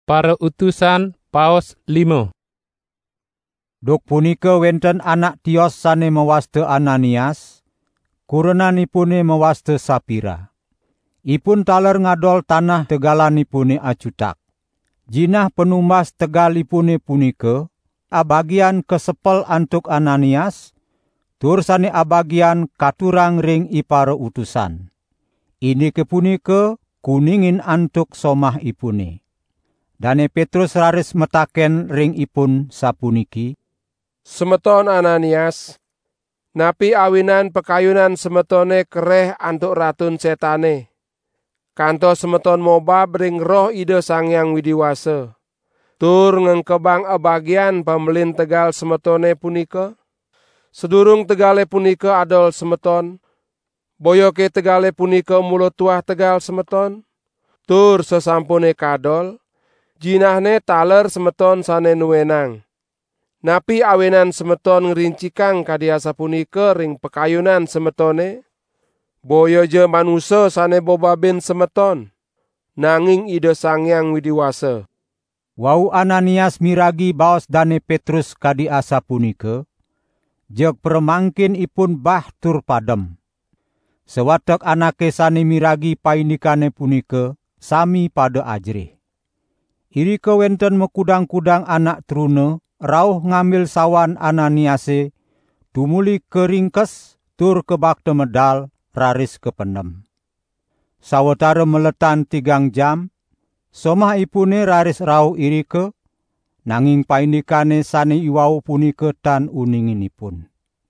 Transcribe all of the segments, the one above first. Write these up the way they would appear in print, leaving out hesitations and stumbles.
Para utusan Paus 5. Duk punika wenten anak tios sane mewaste Ananias, kurenanipune mewaste Sapira. Ipun taler ngadol tanah tegalanipune acutak. Jinah penumbas tegalipune punika, abagian kesepel antuk Ananias, tur sane abagian katurang ring ipara utusan. Ini kepunika kuningin antuk somah ipune. Dane Petrus raris metaken ring ipun sapuniki, "Semeton Ananias, napi awinan pekayunan semetone kereh antuk ratun setane, kantos semeton mobab ring roh Ida Sang Hyang Widiwasa, tur ngengkebang abagian pembelin tegal semetone punika? Sedurung tegale punika adol semeton, boyoke tegale punika mulut tuah tegal semeton, tur sesampune kadol, jinahne taler semeton sane nuwenang. Napi awenan semeton ngerincikang kadiasa punika ring pekayunan semetone, boyo je manusa sane bobaben semeton, nanging Ida Sang Hyang Widiwasa." Wau Ananias miragi baos Dane Petrus kadiasa punika, jeg permangkin ipun bah tur padem. Sewatek anake sane miragi paindikane punika, sami pada ajrih. Irika wenten mekudang-kudang anak trune, rauh ngambil sawan Ananiase, tumuli keringkes, tur kebakte medal, raris kependem. Sawetara meletan 3 jam, somah ipune raris rauh irika, nanging paindikane sane iwau punika tan uninginipun.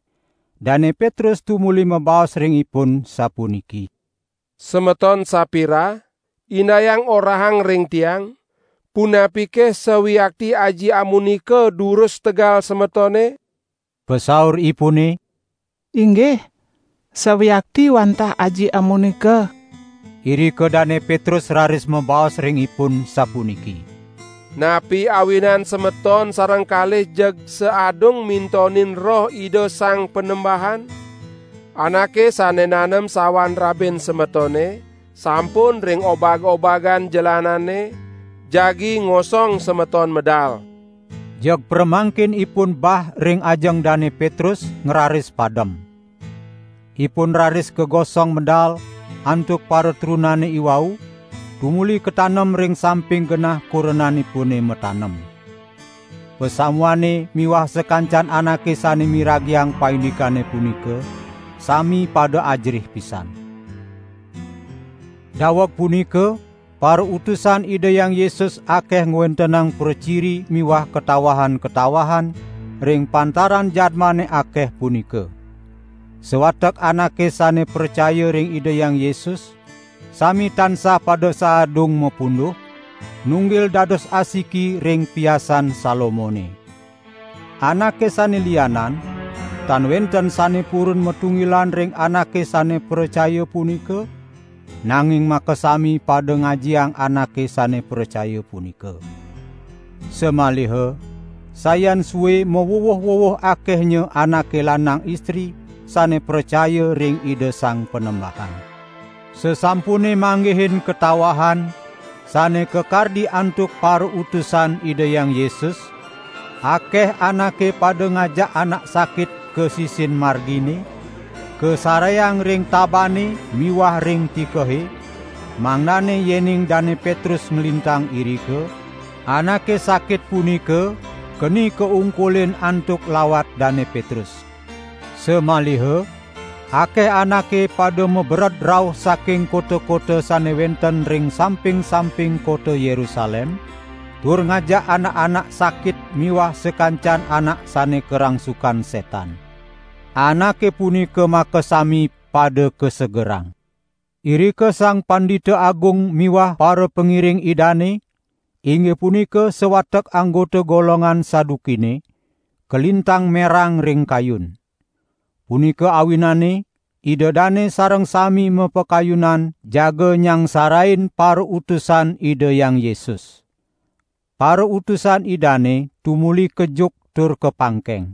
Dane Petrus tumuli mebaos ring ipun sapuniki, "Semeton Sapira, inayang orahang ring tiang, punapike sawiakti aji amunika durus tegal semetone?" Pesaur ipune, "Inggih, sawiakti wantah aji amunika." irika Dane Petrus raris mebaos ring ipun sapuniki, "Napi awinan semeton sareng kalih jeg seadung mintonin roh Ida Sang Penembahan, anake sane nanem sawan raben semetone, sampun ring obag-obagan jelanane, jagi ngosong semeton medal." Jeg permangkin ipun bah ring ajeng Dane Petrus ngeraris padem. Ipun raris kegosong medal antuk para trunane iwau, tumuli ketanem ring samping genah kurenanipune metanem. Pesamuane miwah sekancan anake sane miragiang paindikane punika, sami pada ajrih pisan. Daweg punika, para utusan Ida Hyang Yesus akeh ngwentenang perciri miwah ketawahan-ketawahan ring pantaran jadmane akeh punika. Sewatek anake sane percaya ring Ida Hyang Yesus, sami tansah pada saadung mepunduh, nunggil dados asiki ring piasan Salomone. Anake sane lianan, tan wenten sane purun metunggilan ring anake sane percaya punika, nanging makasami pada ngajiang anake sane percaya punika. Semaliha, sayan suwe mewuwuh-wuwuh akehnya anake lanang istri sane percaya ring Ida Sang Penembahan. Sesampune manggihin ketawahan, sane kekardi antuk para utusan Ida Hyang Yesus, akeh anake pada ngajak anak sakit ke sisin margine, ke sarayang ring tabane miwah ring tikehe, mangnane yening Dane Petrus ngelintang irika, anake sakit punika keni keungkulin antuk lawat Dane Petrus. Semaliha, akeh anake pada meberat rauh saking kota-kota sane wenten ring samping-samping kota Yerusalem, tur ngajak anak-anak sakit miwah sekancan anak sane kerangsukan setan. Anake punika makasami pada kesegerang. Irika sang pandita agung miwah para pengiring idane, inggih punika sewatek anggota golongan Sadukine, kelintang merang ring kayun. Punika awinane, Ida Dane sareng sami mepekayunan jaga nyang sarain para utusan Ida Hyang Yesus. Para utusan idane tumuli kejuk tur kepangkeng.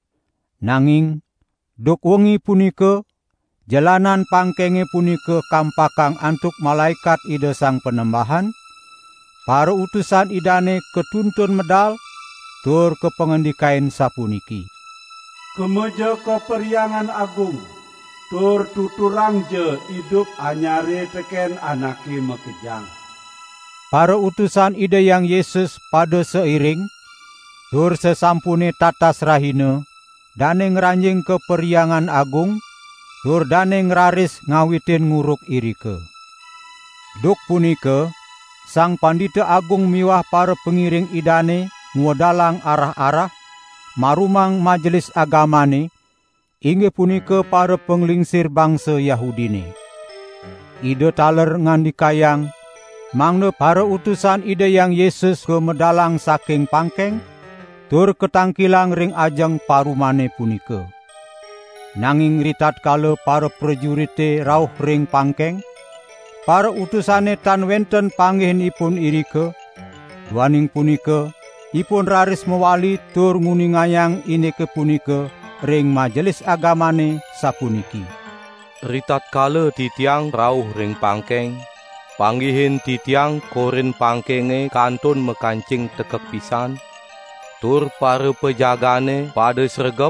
Nanging, duk wengi punika, jalanan pangkenge punika kampakang antuk malaikat Ida Sang Penembahan, Para utusan idane ketuntun medal tur kepengendikain sapuniki. Kemeja keperiangan agung, tur tuturang je hidup anyare teken anake mekejang. Para utusan Ida Yang Yesus pada seiring, tur sesampune tatas rahina, dane ngranjing keperiangan agung, tur dane ngraris ngawitin nguruk irike. Duk punika, sang pandita agung miwah para pengiring idane nguwadalang arah-arah, marumang majelis agamane, inggih punika para penglingsir bangsa Yahudine. Ida taler ngandikayang, mangna para utusan Ida Yang Yesus ke medalang saking pangkeng, tur ketangkilang ring ajeng parumane punika. Nanging ritat kala para prejurite rauh ring pangkeng, para utusane tan wenten panggihnipun irike, duaning punika, ipun raris mewali tur nguningayang ineke punika ring majelis agamane sapuniki. Ritat kala titiang rauh ring pangkeng, panggihin titiang korin pangkenge kantun mekancing tekek pisan, tur para pejagane pada sregep,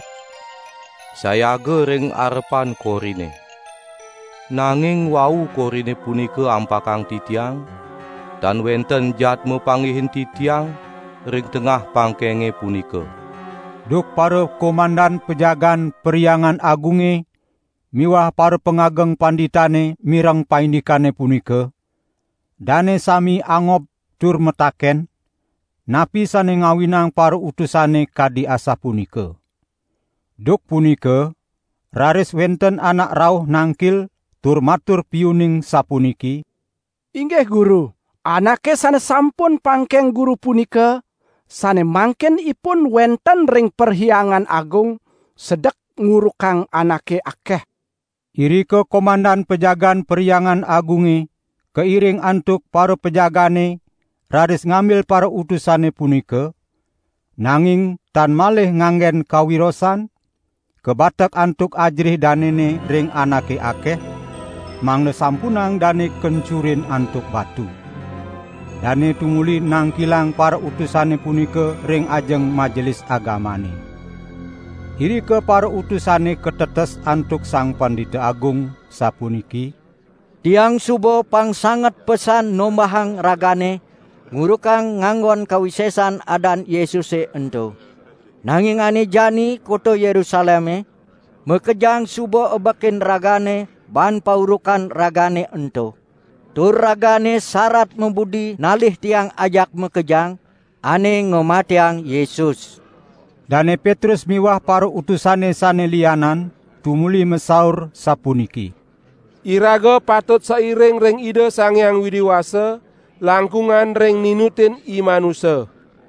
sayaga ring arepan korine. Nanging wau korine punika ampakang titiang, dan wenten jatme panggihin titiang ring tengah pangkenge punika. Duk para komandan pejagan periangan agunge, miwah para pengageng panditane mireng paindikane punika, dane sami angop tur metaken, napi sane ngawinang para utusane kadi asa punika. Duk punika, raris wenten anak rauh nangkil tur matur piuning sapuniki. Inggih guru, anake sane sampun pangkeng guru punika, sane mangken ipun wenten ring perhiangan agung, sedek ngurukang anake akeh. Irike komandan pejagan periangan agunge, keiring antuk para pejagane, raris ngambil para utusane punika, nanging tan malih nganggen kawirosan, kebatek antuk ajrih danene ring anake akeh, mangna sampunang dane kencurin antuk batu. Dane tumuli nangkilang para utusane punika ring ajeng majelis agamane. Irike para utusane ketetes antuk sang pandita agung sapuniki. Tiang subo pang sangat pesan nombahang ragane, ngurukang nganggon kawisesan adan Yesuse ento. Nanging ane jani koto Yerusaleme, mekejang subo ebakin ragane, ban paurukan ragane ento. Tur ragane syarat membudi nalih tiang ajak mekejang, ane ngomatiang Yesus. Dane Petrus miwah para utusane sane lianan, tumuli mesaur sapuniki. Iraga patut seiring ring Ida Sang Hyang Widiwasa, langkungan ring ninutin imanusa.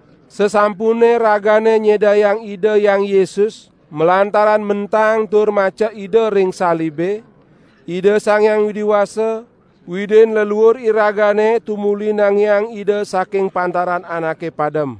Sesampune ragane nyedayang Ida Yang Yesus, melantaran mentang tur maca Ida ring salibe, Ida Sang Hyang Widiwasa, widin leluhur iragane tumuli nangyang Ida saking pantaran anake padem.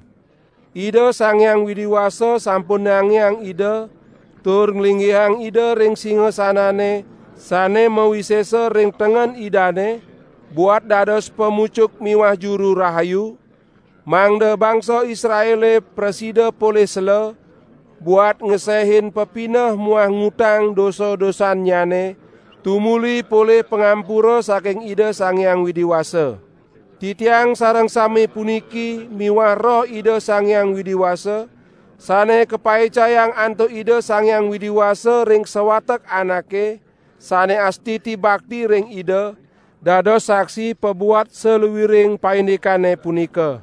Ida Sang Hyang Widiwasa sampun nangyang Ida, tur nglinggihang Ida ring singasanane, sane mawisesa ring tengen idane, buat dados pemucuk miwah juru rahayu, mangda bangsa Israele presida poleh sela, buat ngesehin pepinah muah ngutang dosa-dosan nyane, tumuli poleh pengampura saking Ida Sang Hyang Widiwasa. Titiang sareng sami puniki miwah roh Ida Sang Hyang Widiwasa, sane kepaicayang antuk Ida Sang Hyang Widiwasa ring sewatek anake, sane astiti bakti ring Ida, dados saksi pebuat seluwiring paindikane punika.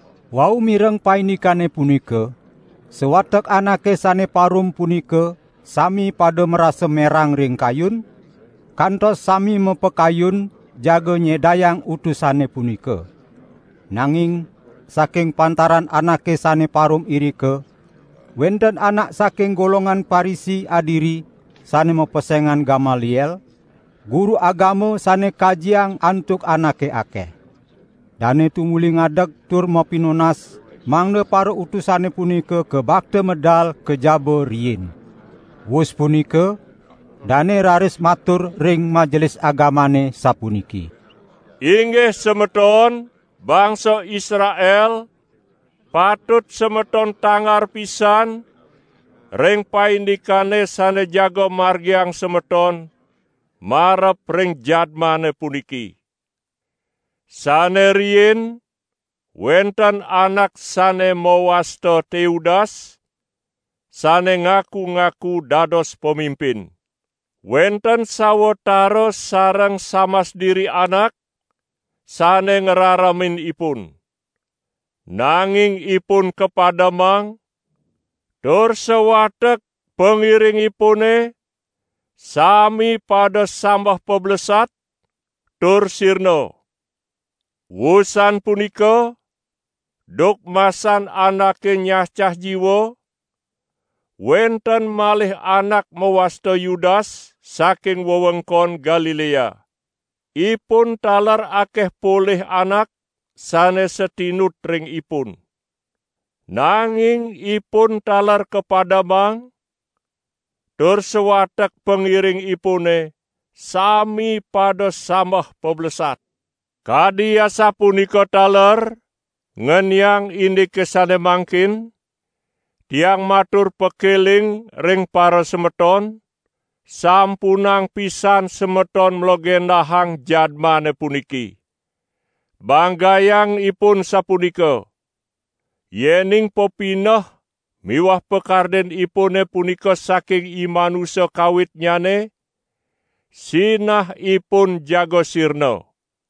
Wau mireng paindikane punika, sewatek anake sane parum punika, sami pada merasa merang ring kayun, kantos sami mepekayun jaga nyedayang utusane punika. Nanging saking pantaran anake sane parum irike, wenten anak saking golongan Parisi adiri sane mepesengan Gamaliel, guru agama sane kajiang antuk anake akeh. Dane tumuli ngadeg tur mapinonas, mangda para utusane punika kebakte medal kejaba riyin. Wus punika, dane raris matur ring majelis agamane sapuniki. Inggih semeton, bangsa Israel patut semeton tangar pisan ring paindikane sane jago margiang semeton marep ring jadmane puniki. Sane riyin wenten anak sane mawasta Teudas sane ngaku-ngaku dados pemimpin. Wenten sawetara sareng samas diri anak sane ngeraramin ipun. Nanging ipun kepadamang tur sewatek pengiringipune sami pada sambah peblesat tur sirna. Wusan punika duk masan anake nyacah jiwa, wenten malih anak mawasta Yudas saking wewengkon Galilea. Ipun talar akeh polih anak sane setinut ring ipun. Nanging ipun talar kepadamang, tur sewatek pengiring ipune sami pada sambah peblesat. Kadiasa punika talar ngenyang indi kesane mangkin, tiang matur pekeling ring para semeton, sampunang pisan semeton mlogendahang jadmane puniki. Banggayang ipun sapunika, yening popinah miwah pekarden ipune punika saking imanusa kawitnyane, sinah ipun jago sirna.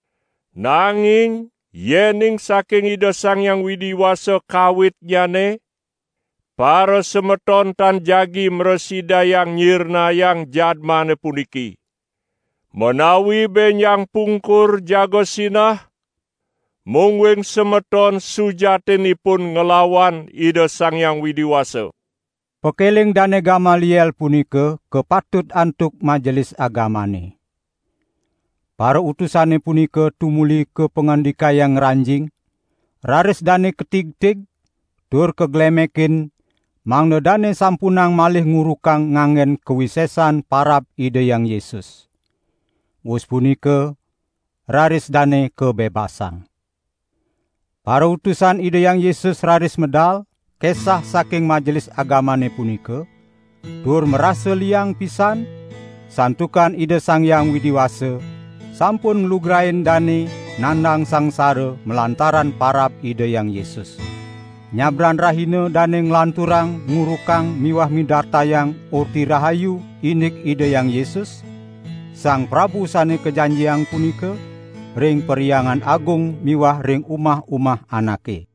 Nanging yening saking Ida Sang Hyang Widiwasa kawitnyane, para semeton tan jagi mresidayang nyirnayang jadmane puniki. Menawi benyang pungkur jago sinah, mungwing semeton sujatinipun ngelawan Ida Sang Hyang Widiwasa. Pekeling Dane Gamaliel punika kepatut antuk majelis agamane. Para utusane punika tumuli ke pengandikayang ranjing, raris dane ketig-tig, tur keglemekin, mangda dane sampunang malih ngurukang ngangen kewisesan parab Ida Yang Yesus. Wus punika, raris dane kebebasan. Para utusan Ida Yang Yesus raris medal, kesah saking majelis agamane punika, tur merasa liang pisan, santukan Ida Sang Hyang Widiwasa, sampun nglugrain dane nandang sangsara melantaran parab Ida Yang Yesus. Nyabran rahina dane nglanturang ngurukang miwah midartayang orti rahayu inik Ida Yang Yesus, Sang Prabu sane kejanjiang punika, ring periangan agung miwah ring umah-umah anake.